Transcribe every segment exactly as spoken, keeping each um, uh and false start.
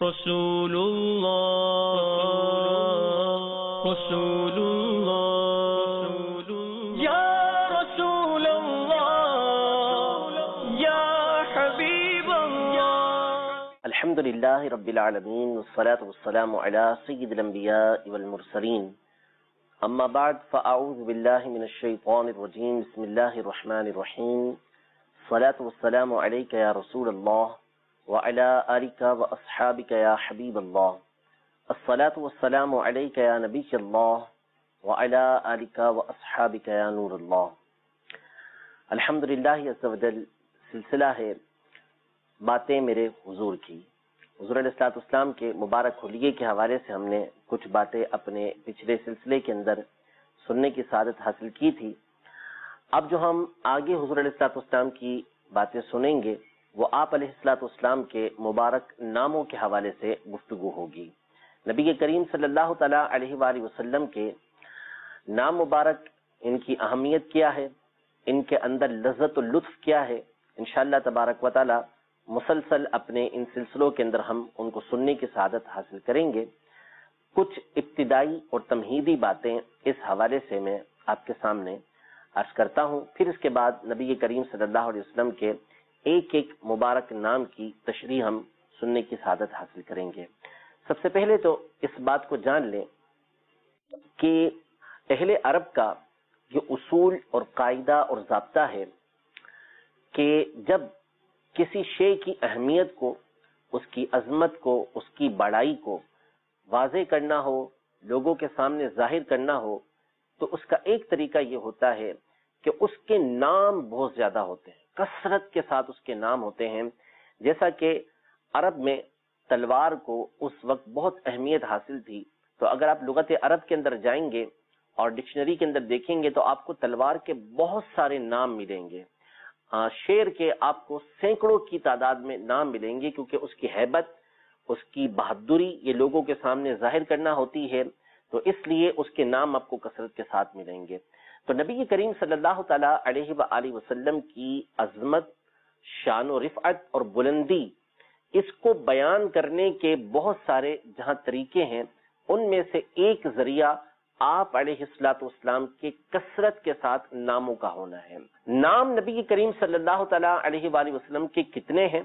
رسول اللہ رسول اللہ یا رسول اللہ یا حبیب اللہ. الحمدللہ رب العالمین والصلاة والسلام علی سید الانبیاء والمرسلین. اما بعد فاعوذ باللہ من الشیطان الرجیم. بسم اللہ الرحمن الرحیم. الصلاة والسلام علیک یا رسول اللہ وعلی آلک واصحابک یا حبیب اللہ. الصلاة والسلام علیک یا نبی اللہ وعلی آلک واصحابک یا نور اللہ. الحمدللہ عز و جل سلسلہ ہے باتیں میرے حضور کی. حضور علیہ الصلوۃ والسلام کے مبارک حلیے کے حوالے سے ہم نے کچھ باتیں اپنے پچھلے سلسلے کے اندر سننے کی سعادت حاصل کی تھی. اب جو ہم آگے حضور علیہ الصلوۃ والسلام کی باتیں سنیں گے وہ آپ علیہ الصلوۃ والسلام کے مبارک ناموں کے حوالے سے گفتگو ہوگی. نبی کریم صلی اللہ تعالیٰ علیہ وآلہ وسلم کے نام مبارک، ان کی اہمیت کیا ہے، ان کے اندر لذت و لطف کیا ہے، انشاءاللہ تبارک و تعالی مسلسل اپنے ان سلسلوں کے اندر ہم ان کو سننے کی سعادت حاصل کریں گے. کچھ ابتدائی اور تمہیدی باتیں اس حوالے سے میں آپ کے سامنے عرض کرتا ہوں، پھر اس کے بعد نبی کریم صلی اللہ علیہ وسلم کے ایک ایک مبارک نام کی تشریح ہم سننے کی سعادت حاصل کریں گے. سب سے پہلے تو اس بات کو جان لیں کہ اہل عرب کا یہ اصول اور قاعدہ اور ضابطہ ہے کہ جب کسی شے کی اہمیت کو، اس کی عظمت کو، اس کی بڑائی کو واضح کرنا ہو، لوگوں کے سامنے ظاہر کرنا ہو، تو اس کا ایک طریقہ یہ ہوتا ہے کہ اس کے نام بہت زیادہ ہوتے ہیں، کثرت کے ساتھ اس کے نام ہوتے ہیں. جیسا کہ عرب میں تلوار کو اس وقت بہت اہمیت حاصل تھی، تو اگر آپ لغت عرب کے اندر جائیں گے اور ڈکشنری کے اندر دیکھیں گے تو آپ کو تلوار کے بہت سارے نام ملیں گے. شیر کے آپ کو سینکڑوں کی تعداد میں نام ملیں گے، کیونکہ اس کی ہیبت، اس کی بہادری یہ لوگوں کے سامنے ظاہر کرنا ہوتی ہے، تو اس لیے اس کے نام آپ کو کثرت کے ساتھ ملیں گے. تو نبی کریم صلی اللہ تعالیٰ علیہ وآلہ وسلم کی عظمت، شان و رفعت اور بلندی، اس کو بیان کرنے کے بہت سارے جہاں طریقے ہیں، ان میں سے ایک ذریعہ آپ علیہ الصلوۃ والسلام کے کثرت کے ساتھ ناموں کا ہونا ہے. نام نبی کریم صلی اللہ تعالیٰ علیہ وآلہ وسلم کے کتنے ہیں؟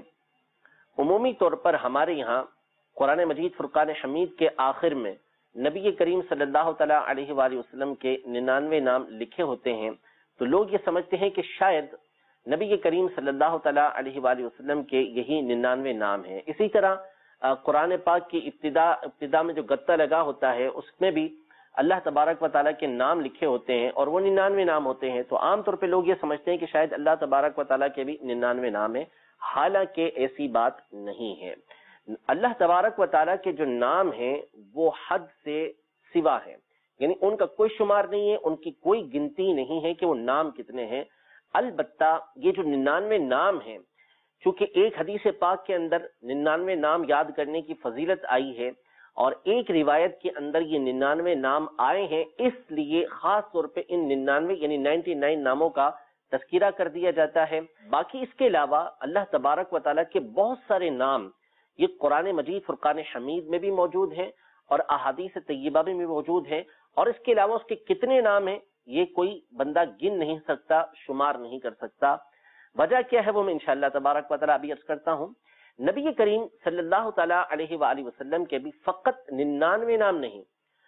عمومی طور پر ہمارے یہاں قرآن مجید فرقان حمید کے آخر میں نبی کریم صلی اللہ تعالیٰ علیہ وآلہ وسلم کے ننانوے نام لکھے ہوتے ہیں، تو لوگ یہ سمجھتے ہیں کہ شاید نبی کریم صلی اللہ تعالیٰ علیہ وآلہ وسلم کے یہی ننانوے نام ہیں. اسی طرح قرآن پاک کی ابتدا ابتدا میں جو گتہ لگا ہوتا ہے اس میں بھی اللہ تبارک و تعالیٰ کے نام لکھے ہوتے ہیں اور وہ ننانوے نام ہوتے ہیں. تو عام طور پہ لوگ یہ سمجھتے ہیں کہ شاید اللہ تبارک و تعالیٰ کے بھی ننانوے نام ہیں، حالانکہ ایسی بات نہیں ہے. اللہ تبارک و تعالیٰ کے جو نام ہیں وہ حد سے سوا ہیں، یعنی ان کا کوئی شمار نہیں ہے، ان کی کوئی گنتی نہیں ہے کہ وہ نام کتنے ہیں. البتہ یہ جو ننانوے نام ہیں، چونکہ ایک حدیث پاک کے اندر ننانوے نام یاد کرنے کی فضیلت آئی ہے اور ایک روایت کے اندر یہ ننانوے نام آئے ہیں، اس لیے خاص طور پہ ان ننانوے یعنی نائنٹی نائن ناموں کا تذکرہ کر دیا جاتا ہے. باقی اس کے علاوہ اللہ تبارک و تعالیٰ کے بہت سارے نام یہ قرآن مجید فرقان حمید میں بھی موجود ہیں اور احادیث طیبہ میں بھی موجود ہیں، اور اس کے علاوہ اس کے کتنے نام ہیں یہ کوئی بندہ گن نہیں سکتا، شمار نہیں کر سکتا. وجہ کیا ہے وہ میں انشاءاللہ تبارک و تعالیٰ ابھی عرض کرتا ہوں. نبی کریم صلی اللہ تعالیٰ علیہ وآلہ وسلم کے بھی فقط ننانوے نام نہیں،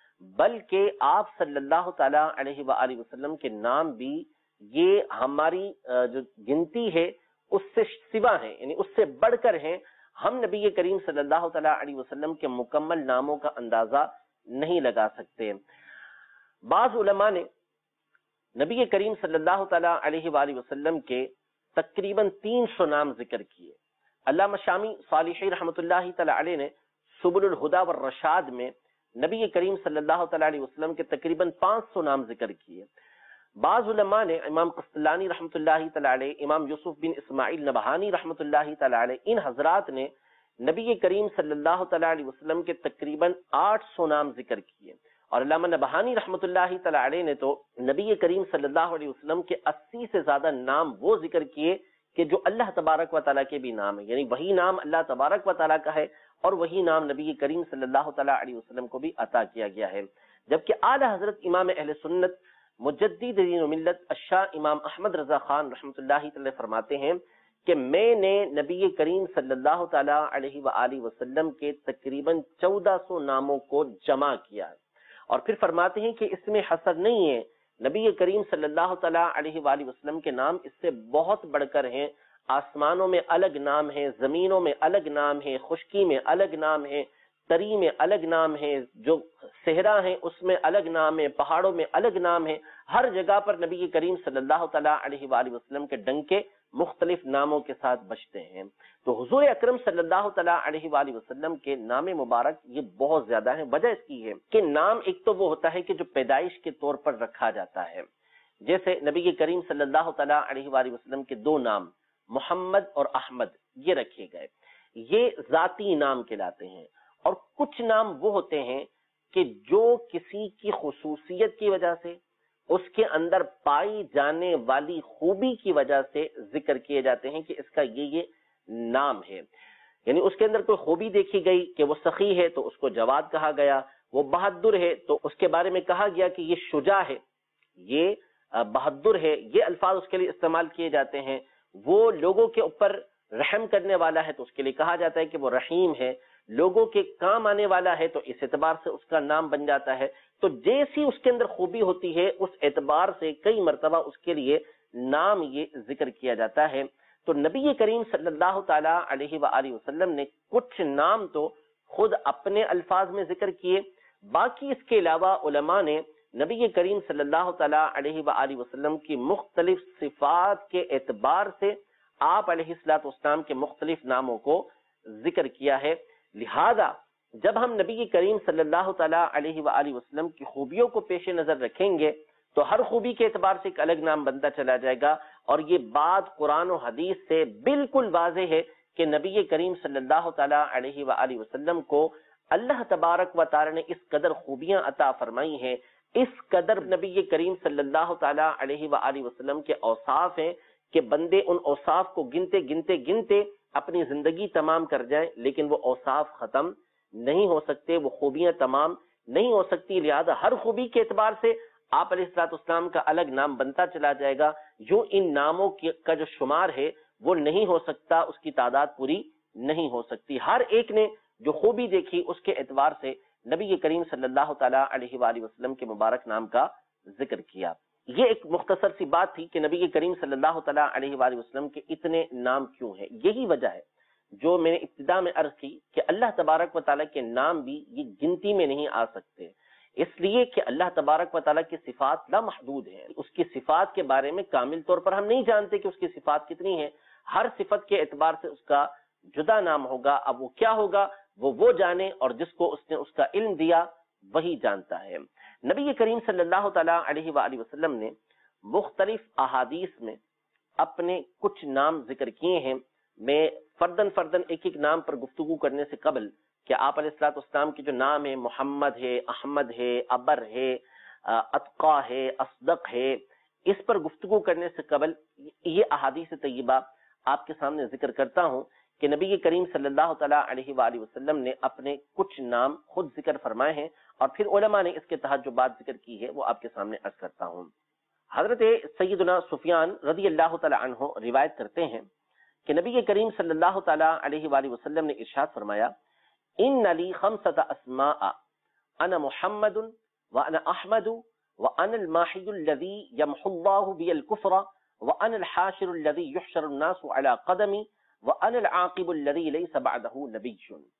بلکہ آپ صلی اللہ تعالیٰ علیہ وآلہ وسلم کے نام بھی یہ ہماری جو گنتی ہے اس سے سوا ہیں، یعنی اس سے بڑھ کر ہیں. ہم نبی کریم صلی اللہ تعالیٰ علیہ وسلم کے مکمل ناموں کا اندازہ نہیں لگا سکتے. بعض علماء نے نبی کریم صلی اللہ تعالیٰ علیہ وآلہ وسلم کے تقریباً تین سو نام ذکر کیے. علامہ شامی صالحی رحمۃ اللہ تعالیٰ علیہ نے سبل الہدا والرشاد میں نبی کریم صلی اللہ تعالیٰ علیہ وسلم کے تقریباً پانچ سو نام ذکر کیے. بعض علماء نے، امام قسطلانی رحمۃ اللہ تعالیٰ علیہ، امام یوسف بن اسماعیل نبہانی رحمۃ اللہ تعالیٰ علیہ، ان حضرات نے نبی کریم صلی اللہ تعالیٰ علیہ وسلم کے تقریباً آٹھ سو نام ذکر کیے. اور علامہ نبہانی رحمۃ اللہ تعالیٰ علیہ نے تو نبی کریم صلی اللہ علیہ وسلم کے اسی سے زیادہ نام وہ ذکر کیے کہ جو اللہ تبارک و تعالیٰ کے بھی نام ہے، یعنی وہی نام اللہ تبارک و تعالیٰ کا ہے اور وہی نام نبی کریم صلی اللہ تعالیٰ علیہ وسلم کو بھی عطا کیا گیا ہے. جبکہ اعلیٰ حضرت امام اہل سنت مجدد دین و ملت الشاہ امام احمد رضا خان رحمۃ اللہ تعالی فرماتے ہیں کہ میں نے نبی کریم صلی اللہ تعالیٰ علیہ وآلہ وسلم کے تقریباً چودہ سو ناموں کو جمع کیا، اور پھر فرماتے ہیں کہ اس میں حصر نہیں ہے، نبی کریم صلی اللہ تعالیٰ علیہ وآلہ وسلم کے نام اس سے بہت بڑھ کر ہیں. آسمانوں میں الگ نام ہے، زمینوں میں الگ نام ہے، خشکی میں الگ نام ہے، تری میں الگ نام ہے، جو صحرا ہیں اس میں الگ نام ہے، پہاڑوں میں الگ نام ہے. ہر جگہ پر نبی کریم صلی اللہ تعالیٰ علیہ وآلہ وسلم کے ڈنکے مختلف ناموں کے ساتھ بجتے ہیں. تو حضور اکرم صلی اللہ تعالیٰ علیہ وآلہ وسلم کے نام مبارک یہ بہت زیادہ ہیں. وجہ اس کی ہے کہ نام ایک تو وہ ہوتا ہے کہ جو پیدائش کے طور پر رکھا جاتا ہے، جیسے نبی کریم صلی اللہ تعالیٰ علیہ وآلہ وسلم کے دو نام محمد اور احمد یہ رکھے گئے، یہ ذاتی نام کہلاتے ہیں. اور کچھ نام وہ ہوتے ہیں کہ جو کسی کی خصوصیت کی وجہ سے، اس کے اندر پائی جانے والی خوبی کی وجہ سے ذکر کیے جاتے ہیں کہ اس کا یہ یہ نام ہے. یعنی اس کے اندر کوئی خوبی دیکھی گئی کہ وہ سخی ہے تو اس کو جواد کہا گیا، وہ بہادر ہے تو اس کے بارے میں کہا گیا کہ یہ شجاع ہے، یہ بہادر ہے، یہ الفاظ اس کے لیے استعمال کیے جاتے ہیں. وہ لوگوں کے اوپر رحم کرنے والا ہے تو اس کے لیے کہا جاتا ہے کہ وہ رحیم ہے، لوگوں کے کام آنے والا ہے تو اس اعتبار سے اس کا نام بن جاتا ہے. تو جیسی اس کے اندر خوبی ہوتی ہے اس اعتبار سے کئی مرتبہ اس کے لیے نام یہ ذکر کیا جاتا ہے. تو نبی کریم صلی اللہ تعالیٰ علیہ وآلہ وسلم نے کچھ نام تو خود اپنے الفاظ میں ذکر کیے، باقی اس کے علاوہ علماء نے نبی کریم صلی اللہ تعالیٰ علیہ وآلہ وسلم کی مختلف صفات کے اعتبار سے آپ علیہ الصلوۃ والسلام کے مختلف ناموں کو ذکر کیا ہے. لہذا جب ہم نبی کریم صلی اللہ تعالیٰ علیہ وآلہ وسلم کی خوبیوں کو پیش نظر رکھیں گے تو ہر خوبی کے اعتبار سے ایک الگ نام بنتا چلا جائے گا. اور یہ بات قرآن و حدیث سے بالکل واضح ہے کہ نبی کریم صلی اللہ تعالیٰ علیہ وآلہ وسلم کو اللہ تبارک و تعالی نے اس قدر خوبیاں عطا فرمائی ہیں، اس قدر نبی کریم صلی اللہ تعالیٰ علیہ وآلہ وسلم کے اوصاف ہیں کہ بندے ان اوصاف کو گنتے گنتے گنتے اپنی زندگی تمام کر جائیں لیکن وہ اوصاف ختم نہیں ہو سکتے، وہ خوبیاں تمام نہیں ہو سکتی. لہذا ہر خوبی کے اعتبار سے آپ علیہ الصلوۃ والسلام کا الگ نام بنتا چلا جائے گا. جو ان ناموں کا جو شمار ہے وہ نہیں ہو سکتا، اس کی تعداد پوری نہیں ہو سکتی. ہر ایک نے جو خوبی دیکھی اس کے اعتبار سے نبی کریم صلی اللہ تعالیٰ علیہ وآلہ وسلم کے مبارک نام کا ذکر کیا. یہ ایک مختصر سی بات تھی کہ نبی کریم صلی اللہ تعالیٰ علیہ وآلہ وسلم کے اتنے نام کیوں ہیں. یہی وجہ ہے جو میں نے ابتدا میں عرض کی کہ اللہ تبارک و تعالیٰ کے نام بھی یہ گنتی میں نہیں آ سکتے، اس لیے کہ اللہ تبارک و تعالیٰ کی صفات لامحدود ہیں. اس کی صفات کے بارے میں کامل طور پر ہم نہیں جانتے کہ اس کی صفات کتنی ہیں. ہر صفت کے اعتبار سے اس کا جدا نام ہوگا. اب وہ کیا ہوگا وہ وہ جانے، اور جس کو اس نے اس کا علم دیا وہی جانتا ہے. نبی کریم صلی اللہ تعالیٰ علیہ وآلہ وسلم نے مختلف احادیث میں اپنے کچھ نام ذکر کیے ہیں. میں فردن فردن ایک ایک نام پر گفتگو کرنے سے قبل کہ آپ علیہ الصلوۃ والسلام کے جو نام ہے محمد ہے، احمد ہے، ابر ہے، اتقا ہے، اصدق ہے، اس پر گفتگو کرنے سے قبل یہ احادیث طیبہ آپ کے سامنے ذکر کرتا ہوں کہ نبی کریم صلی اللہ تعالیٰ علیہ وآلہ وسلم نے اپنے کچھ نام خود ذکر فرمائے ہیں اور پھر علماء نے اس کے تحت جو بات ذکر کی ہے وہ آپ کے سامنے عرض کرتا ہوں. حضرت سیدنا سفیان رضی اللہ تعالیٰ عنہ روایت کرتے ہیں کہ نبی کریم صلی اللہ تعالیٰ علیہ وآلہ وسلم نے ارشاد فرمایا ان لی خمسۃ اسماء انا محمد وانا احمد وانا الماحی الذی یمحو اللہ بی الکفر وانا الحاشر الذی یحشر الناس علی قدمی وانا العاقب الذی لیس بعدہ نبی.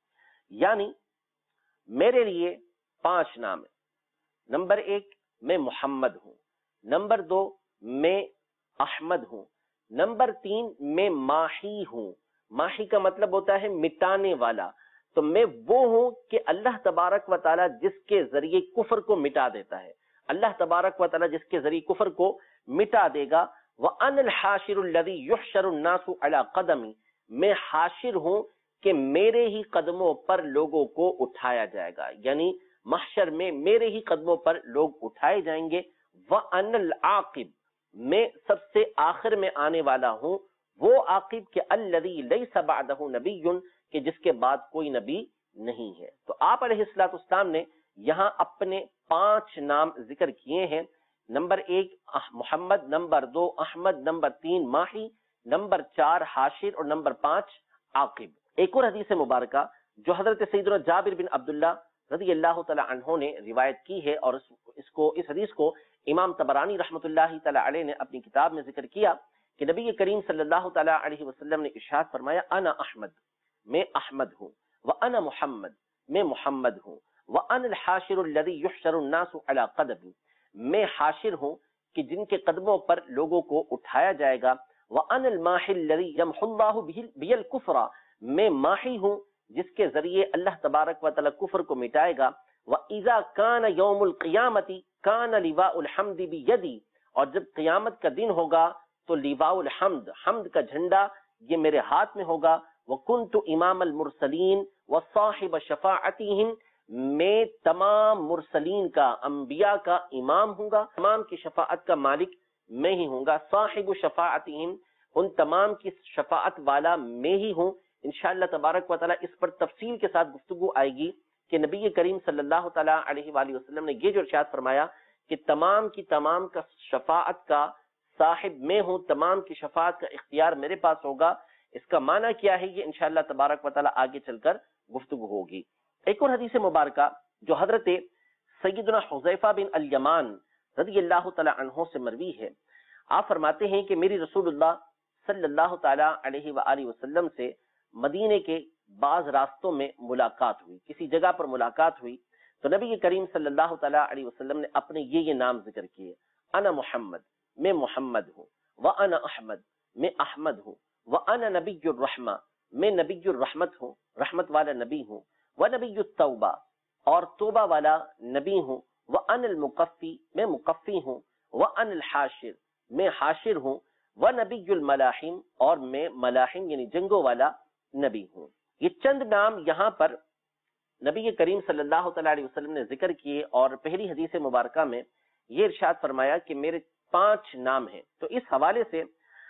یعنی میرے لیے پانچ نام ہیں. نمبر ایک میں محمد ہوں، نمبر دو میں احمد ہوں، نمبر تین میں ماحی ہوں. ماحی کا مطلب ہوتا ہے مٹانے والا. تو میں وہ ہوں کہ اللہ تبارک و تعالی جس کے ذریعے کفر کو مٹا دیتا ہے، اللہ تبارک و تعالی جس کے ذریعے کفر کو مٹا دے گا. وَأَنَا الْحَاشِرُ الَّذِي يُحْشَرُ النَّاسُ عَلَى قَدَمِي، میں حاشر ہوں کہ میرے ہی قدموں پر لوگوں کو اٹھایا جائے گا، یعنی محشر میں میرے ہی قدموں پر لوگ اٹھائے جائیں گے. وَأَنَا الْعَاقِبُ، میں سب سے آخر میں آنے والا ہوں، وہ عاقب کہ الذی لیس بعدہ نبی، کہ جس کے بعد کوئی نبی نہیں ہے۔ تو آپ علیہ الصلوۃ والسلام نے یہاں اپنے پانچ نام ذکر کیے ہیں، نمبر ایک محمد، نمبر دو احمد، نمبر تین ماہی، نمبر چار حاشر اور نمبر پانچ عاقب۔ ایک اور حدیث مبارکہ جو حضرت سیدنا جابر بن عبداللہ رضی اللہ تعالی عنہ نے روایت کی ہے، اور اس کو اس حدیث کو امام طبرانی رحمۃ اللہ تعالی علیہ نے اپنی کتاب میں ذکر کیا کہ نبی کریم صلی اللہ تعالی علیہ وسلم نے ارشاد فرمایا، انا احمد، میں احمد ہوں، وانا محمد، میں محمد ہوں، وانا الحاشر الذی یحشر الناس علی قدمی، میں حاشر ہوں کہ جن کے قدموں پر لوگوں کو اٹھایا جائے گا، وانا الماحی الذی یمحو اللہ بہ الکفر، میں ماحی ہوں جس کے ذریعے اللہ تبارک و تعالی کفر کو مٹائے گا، وَإِذَا كَانَ يَوْمُ الْقِيَامَةِ كَانَ لِوَاءُ الْحَمْدِ بِيَدِي، اور جب قیامت کا دن ہوگا تو لیواء الحمد، حمد کا جھنڈا یہ میرے ہاتھ میں ہوگا، وَكُنْتُ إِمَامَ الْمُرْسَلِينَ وَصَاحِبَ شَفَاعَتِهِمْ، میں تمام مرسلین کا، انبیاء کا امام ہوں گا، تمام کی شفاعت کا مالک میں ہی ہوں گا، صاحب شفاعتہم، ان تمام کی شفاعت والا میں ہی ہوں۔ انشاءاللہ تبارک و تعالی اس پر تفصیل کے ساتھ گفتگو آئے گی کہ نبی کریم صلی اللہ تعالی علیہ وآلہ وسلم نے یہ جو ارشاد فرمایا کہ تمام کی تمام کا شفاعت کا صاحب میں ہوں، تمام کی شفاعت کا اختیار میرے پاس ہوگا، اس کا معنی کیا ہے یہ انشاءاللہ تبارک و تعالی آگے چل کر گفتگو ہوگی۔ ایک اور حدیث مبارکہ جو حضرت سیدنا حذیفہ بن الیمان رضی اللہ تعالی عنہ سے مروی ہے، آپ فرماتے ہیں کہ میری رسول اللہ صلی اللہ تعالی علیہ وآلہ وسلم سے مدینے کے بعض راستوں میں ملاقات ہوئی، کسی جگہ پر ملاقات ہوئی تو نبی کریم صلی اللہ تعالی علیہ وسلم نے اپنے یہ یہ نام ذکر کیے، انا محمد، میں محمد ہوں، وانا احمد، میں احمد ہوں، وانا نبی الرحمہ، میں نبی الرحمت ہوں، رحمت والا نبی ہوں، ونبی التوبہ، اور توبہ والا نبی ہوں، وانا المقفی، میں مقفی ہوں، وانا الحاشر، میں حاشر ہوں، ونبی الملاحم، اور میں ملاحم یعنی جنگوں والا نبی ہوں۔ یہ چند نام یہاں پر نبی کریم صلی اللہ تعالی علیہ وسلم نے ذکر کیے، اور پہلی حدیث مبارکہ میں یہ ارشاد فرمایا کہ میرے پانچ نام ہیں۔ تو اس حوالے سے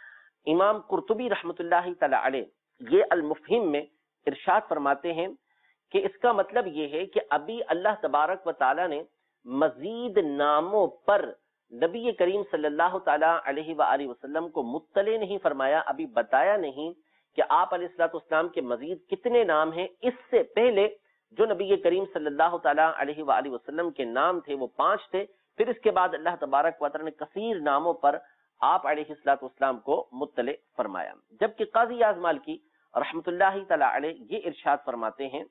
امام قرطبی رحمۃ اللہ تعالی علیہ یہ المفہم میں ارشاد فرماتے ہیں کہ اس کا مطلب یہ ہے کہ ابھی اللہ تبارک و تعالی نے مزید ناموں پر نبی کریم صلی اللہ تعالی علیہ وآلہ وسلم کو مطلع نہیں فرمایا، ابھی بتایا نہیں کہ آپ علیہ الصلوۃ والسلام کے مزید کتنے نام ہیں۔ اس سے پہلے جو نبی کریم صلی اللہ تعالی علیہ وآلہ وسلم کے نام تھے وہ پانچ تھے، پھر اس کے بعد اللہ تبارک و تعالی نے کثیر ناموں پر آپ علیہ الصلوۃ والسلام کو مطلع فرمایا۔ جبکہ قاضی اعظم مالکی رحمۃ اللہ تعالی علیہ یہ ارشاد فرماتے ہیں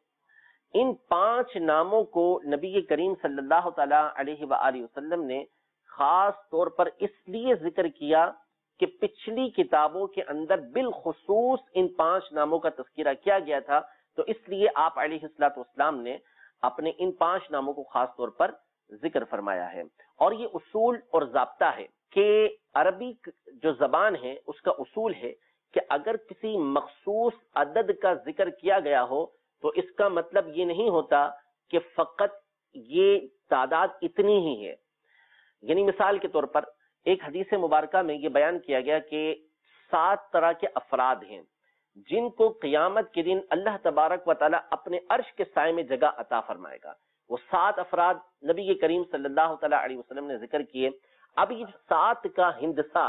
ان پانچ ناموں کو نبی کریم صلی اللہ تعالی علیہ وآلہ وسلم نے خاص طور پر اس لیے ذکر کیا کہ پچھلی کتابوں کے اندر بالخصوص ان پانچ ناموں کا تذکرہ کیا گیا تھا، تو اس لیے آپ علیہ الصلوۃ والسلام نے اپنے ان پانچ ناموں کو خاص طور پر ذکر فرمایا ہے۔ اور یہ اصول اور ضابطہ ہے کہ عربی جو زبان ہے اس کا اصول ہے کہ اگر کسی مخصوص عدد کا ذکر کیا گیا ہو تو اس کا مطلب یہ نہیں ہوتا کہ فقط یہ تعداد اتنی ہی ہے۔ یعنی مثال کے طور پر ایک حدیث مبارکہ میں یہ بیان کیا گیا کہ سات طرح کے افراد ہیں جن کو قیامت کے دن اللہ تبارک و تعالی اپنے عرش کے سائے میں جگہ عطا فرمائے گا۔ وہ سات افراد نبی کریم صلی اللہ تعالی علیہ وسلم نے ذکر کیے۔ اب یہ سات کا ہندسہ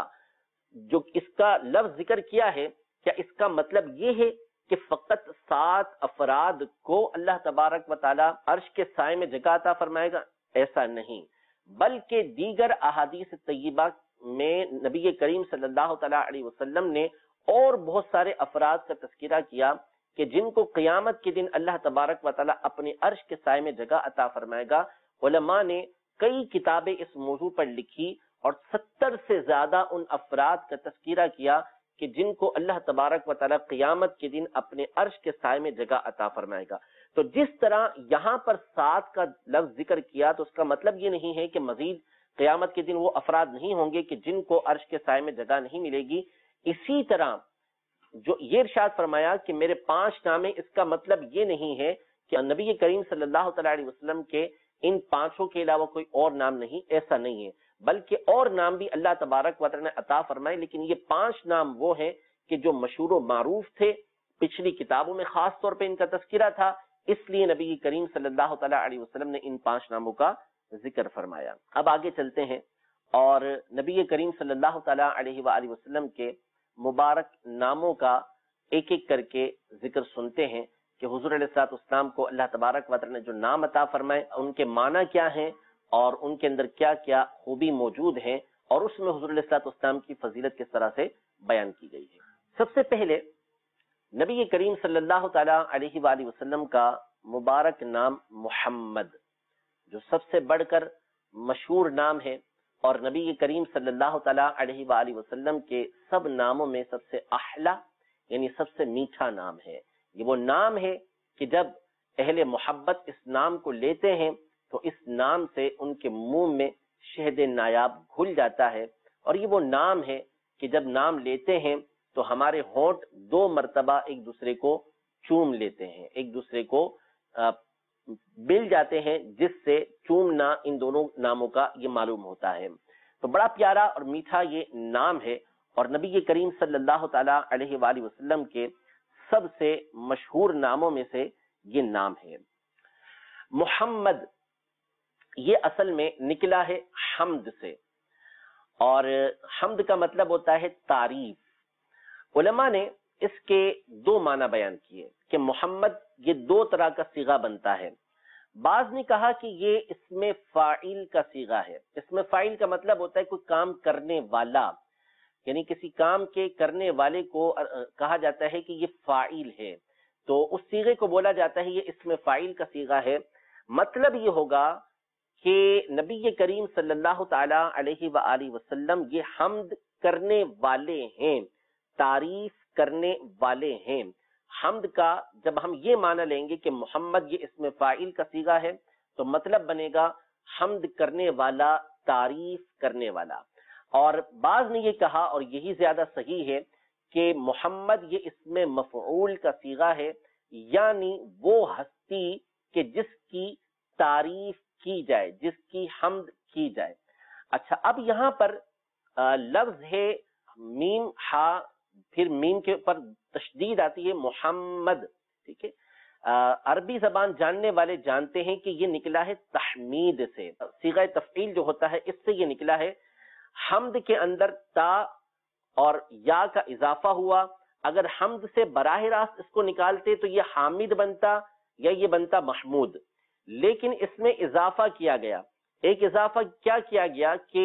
جو اس کا لفظ ذکر کیا ہے، کیا اس کا مطلب یہ ہے کہ فقط سات افراد کو اللہ تبارک و تعالی عرش کے سائے میں جگہ عطا فرمائے گا؟ ایسا نہیں، بلکہ دیگر احادیث طیبہ میں نبی کریم صلی اللہ تعالی علیہ وسلم نے اور بہت سارے افراد کا تذکرہ کیا کہ جن کو قیامت کے دن اللہ تبارک و تعالی اپنے عرش کے سائے میں جگہ عطا فرمائے گا۔ علماء نے کئی کتابیں اس موضوع پر لکھی اور ستر سے زیادہ ان افراد کا تذکرہ کیا کہ جن کو اللہ تبارک و تعالی قیامت کے دن اپنے عرش کے سائے میں جگہ عطا فرمائے گا۔ تو جس طرح یہاں پر سات کا لفظ ذکر کیا تو اس کا مطلب یہ نہیں ہے کہ مزید قیامت کے دن وہ افراد نہیں ہوں گے کہ جن کو عرش کے سائے میں جگہ نہیں ملے گی۔ اسی طرح جو یہ ارشاد فرمایا کہ میرے پانچ نام ہیں، اس کا مطلب یہ نہیں ہے کہ نبی کریم صلی اللہ تعالی علیہ وسلم کے ان پانچوں کے علاوہ کوئی اور نام نہیں، ایسا نہیں ہے، بلکہ اور نام بھی اللہ تبارک و تعالی نے عطا فرمائے، لیکن یہ پانچ نام وہ ہیں کہ جو مشہور و معروف تھے پچھلی کتابوں میں خاص طور پہ ان کا تذکرہ تھا، اس لیے نبی کریم صلی اللہ تعالیٰ علیہ وسلم نے ان پانچ ناموں کا ذکر فرمایا۔ اب آگے چلتے ہیں اور نبی کریم صلی اللہ تعالیٰ علیہ وآلہ وسلم کے مبارک ناموں کا ایک ایک کر کے ذکر سنتے ہیں کہ حضور علیہ الصلوۃ والسلام کو اللہ تبارک و تعالیٰ نے جو نام عطا فرمائے ان کے معنی کیا ہیں اور ان کے اندر کیا کیا خوبی موجود ہیں، اور اس میں حضور علیہ الصلوۃ والسلام کی فضیلت کس طرح سے بیان کی گئی ہے۔ سب سے پہلے نبی کریم صلی اللہ تعالیٰ علیہ وآلہ وسلم کا مبارک نام محمد، جو سب سے بڑھ کر مشہور نام ہے اور نبی کریم صلی اللہ تعالیٰ علیہ وآلہ وسلم کے سب ناموں میں سب سے احلا یعنی سب سے میٹھا نام ہے۔ یہ وہ نام ہے کہ جب اہل محبت اس نام کو لیتے ہیں تو اس نام سے ان کے منہ میں شہد نایاب گھل جاتا ہے، اور یہ وہ نام ہے کہ جب نام لیتے ہیں تو ہمارے ہونٹ دو مرتبہ ایک دوسرے کو چوم لیتے ہیں، ایک دوسرے کو مل جاتے ہیں، جس سے چومنا ان دونوں ناموں کا یہ معلوم ہوتا ہے۔ تو بڑا پیارا اور میٹھا یہ نام ہے، اور نبی کریم صلی اللہ تعالیٰ علیہ وآلہ وسلم کے سب سے مشہور ناموں میں سے یہ نام ہے۔ محمد یہ اصل میں نکلا ہے حمد سے، اور حمد کا مطلب ہوتا ہے تعریف۔ علماء نے اس کے دو معنی بیان کیے کہ محمد یہ دو طرح کا صیغہ بنتا ہے۔ بعض نے کہا کہ یہ اسم فاعل کا صیغہ ہے۔ اسم فاعل کا مطلب ہوتا ہے کوئی کام کرنے والا، یعنی کسی کام کے کرنے والے کو کہا جاتا ہے کہ یہ فاعل ہے، تو اس صیغے کو بولا جاتا ہے یہ اسم فاعل کا صیغہ ہے۔ مطلب یہ ہوگا کہ نبی کریم صلی اللہ تعالی علیہ وآلہ وسلم یہ حمد کرنے والے ہیں، تعریف کرنے والے ہیں۔ حمد کا جب ہم یہ معنی لیں گے کہ محمد یہ اسم فاعل کا صیغہ ہے تو مطلب بنے گا حمد کرنے والا، تعریف کرنے والا۔ اور بعض نے یہ کہا، اور یہی زیادہ صحیح ہے، کہ محمد یہ اسم مفعول کا صیغہ ہے، یعنی وہ ہستی کہ جس کی تعریف کی جائے، جس کی حمد کی جائے۔ اچھا، اب یہاں پر لفظ ہے میم ہا، پھر میم کے اوپر تشدید آتی ہے محمد، ٹھیک ہے۔ عربی زبان جاننے والے جانتے ہیں کہ یہ نکلا ہے تحمید سے، صیغہ تفعیل جو ہوتا ہے اس سے یہ نکلا ہے۔ حمد کے اندر تا اور یا کا اضافہ ہوا، اگر حمد سے براہ راست اس کو نکالتے تو یہ حامد بنتا یا یہ بنتا محمود، لیکن اس میں اضافہ کیا گیا۔ ایک اضافہ کیا کیا گیا کہ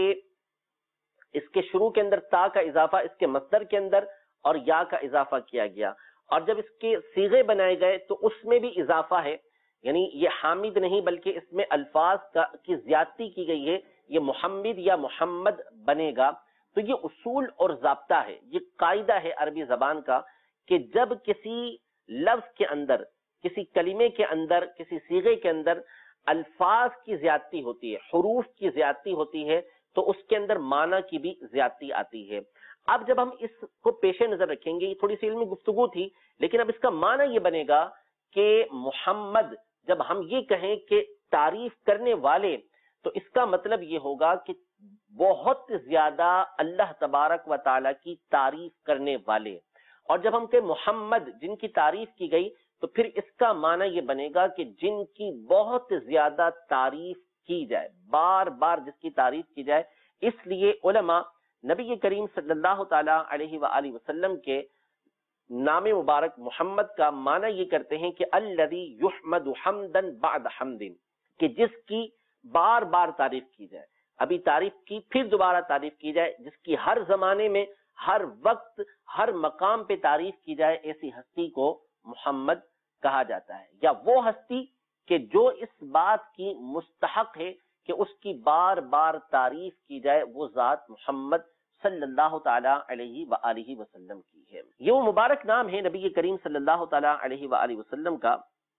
اس کے شروع کے اندر تا کا اضافہ اس کے مصدر کے اندر اور یا کا اضافہ کیا گیا، اور جب اس کے صیغے بنائے گئے تو اس میں بھی اضافہ ہے، یعنی یہ حامد نہیں بلکہ اس میں الفاظ کا کی زیادتی کی گئی ہے، یہ محمد یا محمد بنے گا۔ تو یہ اصول اور ضابطہ ہے، یہ قاعدہ ہے عربی زبان کا کہ جب کسی لفظ کے اندر، کسی کلمے کے اندر، کسی صیغے کے اندر الفاظ کی زیادتی ہوتی ہے، حروف کی زیادتی ہوتی ہے، تو اس کے اندر معنی کی بھی زیادتی آتی ہے۔ اب جب ہم اس کو پیش نظر رکھیں گے، یہ تھوڑی سی علمی گفتگو تھی، لیکن اب اس کا معنی یہ بنے گا کہ محمد جب ہم یہ کہیں کہ تعریف کرنے والے، تو اس کا مطلب یہ ہوگا کہ بہت زیادہ اللہ تبارک و تعالیٰ کی تعریف کرنے والے۔ اور جب ہم کہ محمد جن کی تعریف کی گئی، تو پھر اس کا معنی یہ بنے گا کہ جن کی بہت زیادہ تعریف کی جائے، بار بار جس کی تعریف کی جائے۔ اس لیے علماء نبی کریم صلی اللہ تعالیٰ علیہ وآلہ وسلم کے نام مبارک محمد کا معنی یہ کرتے ہیں کہ الذی یحمد حمدا بعد حمد، کہ جس کی بار بار تعریف کی جائے، ابھی تعریف کی پھر دوبارہ تعریف کی جائے، جس کی ہر زمانے میں، ہر وقت، ہر مقام پہ تعریف کی جائے، ایسی ہستی کو محمد کہا جاتا ہے۔ یا وہ ہستی کہ جو اس بات کی مستحق ہے کہ اس کی بار بار تعریف کی جائے، وہ ذات محمد صلی اللہ تعالیٰ علیہ وآلہ وسلم کی ہے۔ یہ وہ مبارک نام ہے نبی کریم صلی اللہ تعالیٰ علیہ وآلہ وسلم کا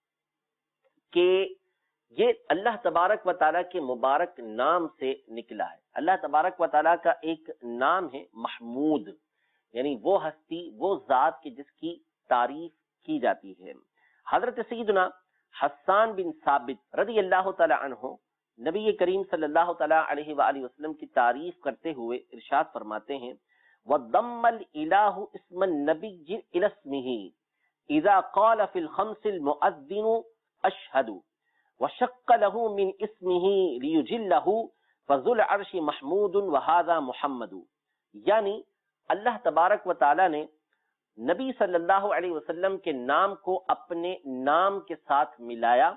کہ یہ اللہ تبارک و تعالیٰ کے مبارک نام سے نکلا ہے۔ اللہ تبارک و تعالیٰ کا ایک نام ہے محمود، یعنی وہ ہستی، وہ ذات کی جس کی تعریف کی جاتی ہے۔ حضرت سیدنا حسان بن ثابت رضی اللہ تعالیٰ عنہ نبی کریم صلی اللہ تعالیٰ علیہ وآلہ وسلم کی تعریف کرتے ہوئے ارشاد فرماتے ہیں وَضَمَّ الْإِلَٰهُ اسْمَ النَّبِيِّ إِلَى اسْمِهِ، اذا قال فی الخمس المؤذن اشہد وشق له من اسمه لیجلہ فذو العرش محمود وہذا محمد. یعنی اللہ تبارک و تعالی نے نبی صلی اللہ علیہ وسلم کے نام کو اپنے نام کے ساتھ ملایا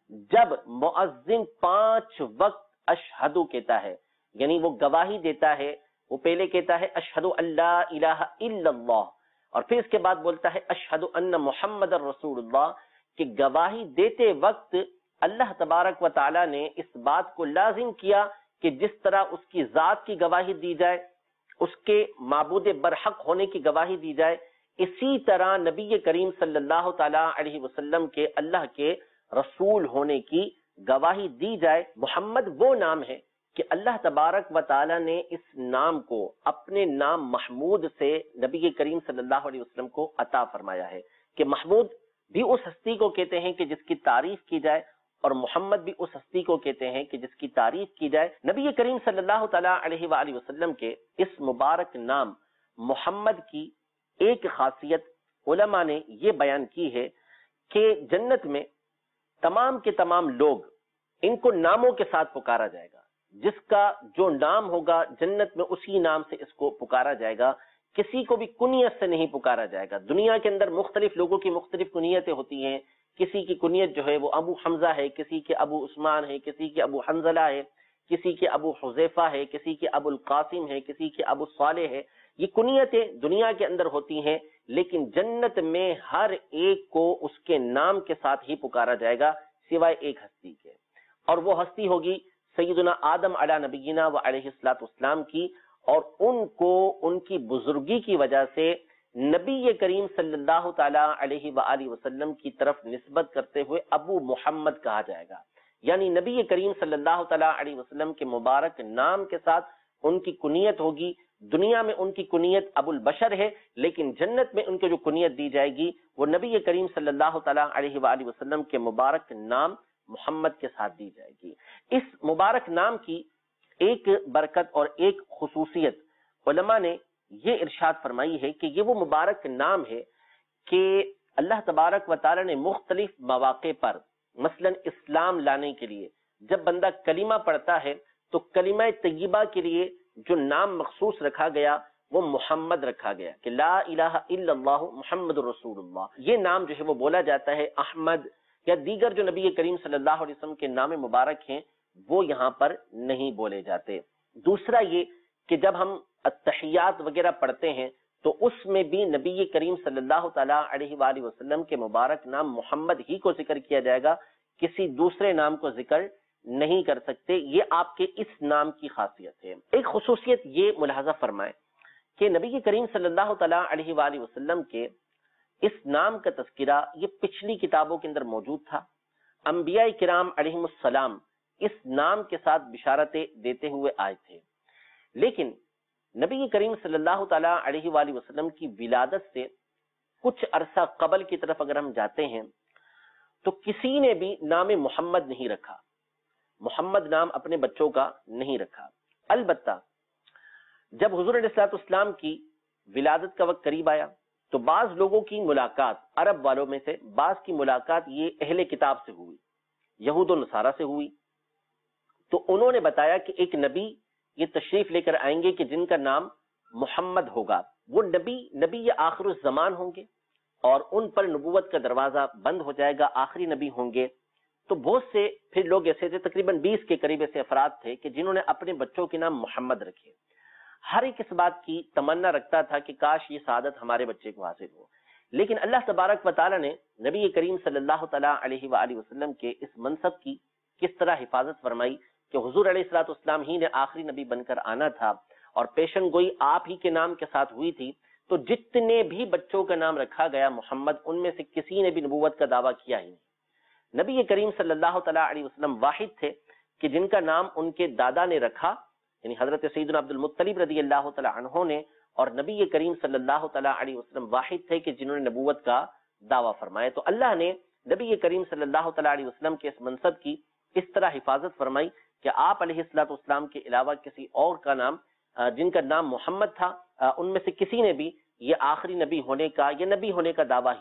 جب مؤذن پانچ وقت اشہدو کہتا ہے، یعنی وہ گواہی دیتا ہے. وہ پہلے کہتا ہے اشہد ان لا الہ الا اللہ، اور پھر اس کے بعد بولتا ہے اشہد ان محمد رسول اللہ، کہ گواہی دیتے وقت اللہ تبارک و تعالی نے اس بات کو لازم کیا کہ جس طرح اس کی ذات کی گواہی دی جائے، اس کے معبود برحق ہونے کی گواہی دی جائے، اسی طرح نبی کریم صلی اللہ تعالی علیہ وسلم کے اللہ کے رسول ہونے کی گواہی دی جائے. محمد وہ نام ہے کہ اللہ تبارک و تعالی نے اس نام کو اپنے نام محمود سے نبی کریم صلی اللہ علیہ وسلم کو عطا فرمایا ہے، کہ محمود بھی اس ہستی کو کہتے ہیں کہ جس کی تعریف کی جائے، اور محمد بھی اس ہستی کو کہتے ہیں کہ جس کی تعریف کی جائے. نبی کریم صلی اللہ تعالی علیہ وآلہ وسلم کے اس مبارک نام محمد کی ایک خاصیت علماء نے یہ بیان کی ہے کہ جنت میں تمام کے تمام لوگ ان کو ناموں کے ساتھ پکارا جائے گا. جس کا جو نام ہوگا جنت میں اسی نام سے اس کو پکارا جائے گا. کسی کو بھی کنیت سے نہیں پکارا جائے گا. دنیا کے اندر مختلف لوگوں کی مختلف کنیتیں ہوتی ہیں. کسی کی کنیت جو ہے وہ ابو حمزہ ہے، کسی کے ابو عثمان ہے، کسی کے ابو حنزلہ ہے، کسی کے ابو حذیفہ ہے، کسی کے ابو القاسم ہے، کسی کے ابو صالح ہے. یہ کنیتیں دنیا کے اندر ہوتی ہیں، لیکن جنت میں ہر ایک کو اس کے نام کے ساتھ ہی پکارا جائے گا سوائے ایک ہستی کے، اور وہ ہستی ہوگی سیدنا آدم علی نبینا و علیہ الصلوۃ والسلام کی. اور ان کو ان کی بزرگی کی وجہ سے نبی کریم صلی اللہ تعالی علیہ وآلہ وسلم کی طرف نسبت کرتے ہوئے ابو محمد کہا جائے گا. یعنی نبی کریم صلی اللہ تعالی علیہ وسلم کے مبارک نام کے ساتھ ان کی کنیت ہوگی. دنیا میں ان کی کنیت ابو البشر ہے، لیکن جنت میں ان کو جو کنیت دی جائے گی وہ نبی کریم صلی اللہ تعالی علیہ وآلہ وسلم کے مبارک نام محمد کے ساتھ دی جائے گی. اس مبارک نام کی ایک برکت اور ایک خصوصیت علماء نے یہ ارشاد فرمائی ہے کہ یہ وہ مبارک نام ہے کہ اللہ تبارک و تعالی نے مختلف مواقع پر مثلا اسلام لانے کے لیے جب بندہ کلمہ پڑھتا ہے تو کلمہ طیبہ کے لیے جو نام مخصوص رکھا گیا وہ محمد رکھا گیا کہ لا الہ الا اللہ محمد رسول اللہ. یہ نام جو ہے وہ بولا جاتا ہے. احمد یا دیگر جو نبی کریم صلی اللہ علیہ وسلم کے نام مبارک ہیں وہ یہاں پر نہیں بولے جاتے. دوسرا یہ کہ جب ہم التحیات وغیرہ پڑھتے ہیں تو اس میں بھی نبی کریم صلی اللہ تعالی علیہ وآلہ وسلم کے مبارک نام محمد ہی کو ذکر کیا جائے گا، کسی دوسرے نام کو ذکر نہیں کر سکتے. یہ آپ کے اس نام کی خاصیت ہے. ایک خصوصیت یہ ملاحظہ فرمائیں کہ نبی کریم صلی اللہ تعالی علیہ وآلہ وسلم کے اس نام کا تذکرہ یہ پچھلی کتابوں کے اندر موجود تھا. انبیاء کرام علیہم السلام اس نام کے ساتھ بشارتیں دیتے ہوئے آئے تھے، لیکن نبی کریم صلی اللہ تعالی علیہ وآلہ وسلم کی ولادت سے کچھ عرصہ قبل کی طرف اگر ہم جاتے ہیں تو کسی نے بھی نام محمد نہیں رکھا، محمد نام اپنے بچوں کا نہیں رکھا. البتہ جب حضور علیہ الصلوۃ والسلام کی ولادت کا وقت قریب آیا تو بعض لوگوں کی ملاقات، عرب والوں میں سے بعض کی ملاقات یہ اہل کتاب سے ہوئی، یہود و نصارہ سے ہوئی. تو انہوں نے بتایا کہ ایک نبی یہ تشریف لے کر آئیں گے کہ جن کا نام محمد ہوگا. وہ نبی نبی یہ آخر الزمان ہوں گے اور ان پر نبوت کا دروازہ بند ہو جائے گا، آخری نبی ہوں گے. تو بہت سے پھر لوگ ایسے تھے، تقریباً بیس کے قریب ایسے افراد تھے کہ جنہوں نے اپنے بچوں کے نام محمد رکھے. ہر ایک اس بات کی تمنا رکھتا تھا کہ کاش یہ سعادت ہمارے بچے کو حاصل ہو. لیکن اللہ تبارک و تعالی نے نبی کریم صلی اللہ تعالی علیہ وآلہ وسلم کے اس منصب کی کس طرح حفاظت فرمائی کہ حضور علیہ الصلوۃ والسلام ہی نے آخری نبی بن کر آنا تھا اور پیشن گوئی آپ ہی کے نام کے ساتھ ہوئی تھی. تو جتنے بھی بچوں کا نام رکھا گیا محمد، ان میں سے کسی نے بھی نبوت کا دعویٰ کیا ہی نہیں. نبی کریم صلی اللہ تعالی علیہ وسلم واحد تھے کہ جن کا نام ان کے دادا نے رکھا، یعنی حضرت سیدنا عبد المطلب رضی اللہ تعالی عنہ نے، اور نبی کریم صلی اللہ تعالی علیہ وسلم واحد تھے کہ جنہوں نے نبوت کا دعویٰ فرمایا. تو اللہ نے نبی کریم صلی اللہ تعالی علیہ وسلم کے اس منصب کی اس طرح حفاظت فرمائی کہ آپ علیہ الصلوۃ والسلام کے علاوہ کسی اور کا نام جن کا نام محمد تھا ان میں سے کسی نے بھی یہ آخری نبی ہونے کا یا نبی ہونے کا دعویٰ ہی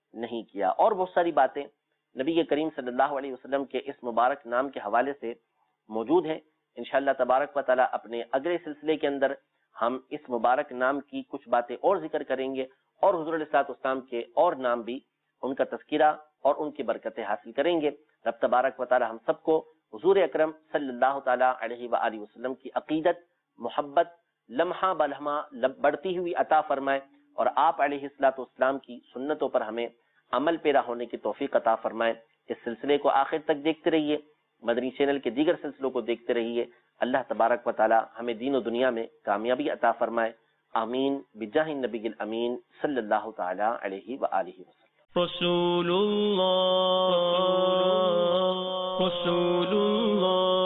نہیں کیا. اور بہت ساری باتیں نبی کریم صلی اللہ علیہ وسلم کے اس مبارک نام کے حوالے سے موجود ہیں. انشاءاللہ تبارک و تعالی اپنے اگلے سلسلے کے اندر ہم اس مبارک نام کی کچھ باتیں اور ذکر کریں گے اور حضور علیہ الصلوۃ والسلام کے اور نام بھی ان کا تذکرہ اور ان کی برکتیں حاصل کریں گے. رب تبارک و تعالی ہم سب کو حضور اکرم صلی اللہ تعالی علیہ وآلہ وسلم کی عقیدت، محبت لمحہ بلمحہ بڑھتی ہوئی عطا فرمائے اور آپ علیہ الصلوۃ والسلام کی سنتوں پر ہمیں عمل پیرا ہونے کی توفیق عطا فرمائے. اس سلسلے کو آخر تک دیکھتے رہیے، مدنی چینل کے دیگر سلسلوں کو دیکھتے رہیے. اللہ تبارک و تعالی ہمیں دین و دنیا میں کامیابی عطا فرمائے. آمین بجاہ النبی الامین صلی اللہ تعالی علیہ وآلہ وسلم. رسول اللہ رسول اللہ